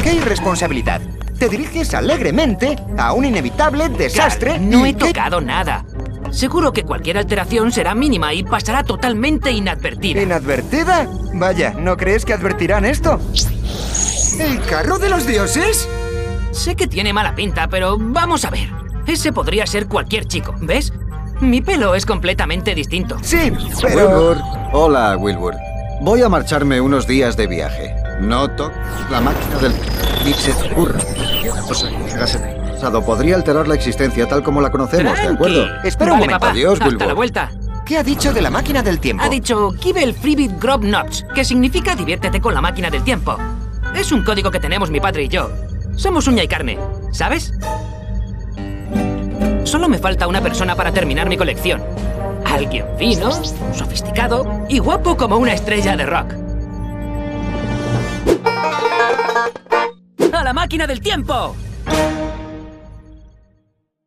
¡Qué irresponsabilidad! Te diriges alegremente a un inevitable desastre. Carl, no he tocado nada. Seguro que cualquier alteración será mínima y pasará totalmente inadvertida. ¿Inadvertida? Vaya, ¿no crees que advertirán esto? ¿El carro de los dioses? Sé que tiene mala pinta, pero vamos a ver. Ese podría ser cualquier chico, ¿ves? Mi pelo es completamente distinto. Sí, pero... Wilbur. Hola, Wilbur. Voy a marcharme unos días de viaje. No toques la máquina del... Ni se te ocurra. O sea, pasado podría alterar la existencia tal como la conocemos, ¿de acuerdo? Espera un Vale, momento. papá, Adiós, hasta Wilbur. la vuelta. ¿Qué ha dicho de la máquina del tiempo? Ha dicho Kibel Freebit Grob Notch, que significa diviértete con la máquina del tiempo. Es un código que tenemos mi padre y yo. Somos uña y carne, ¿sabes? Solo me falta una persona para terminar mi colección. Alguien fino, sofisticado y guapo como una estrella de rock. ¡A la máquina del tiempo!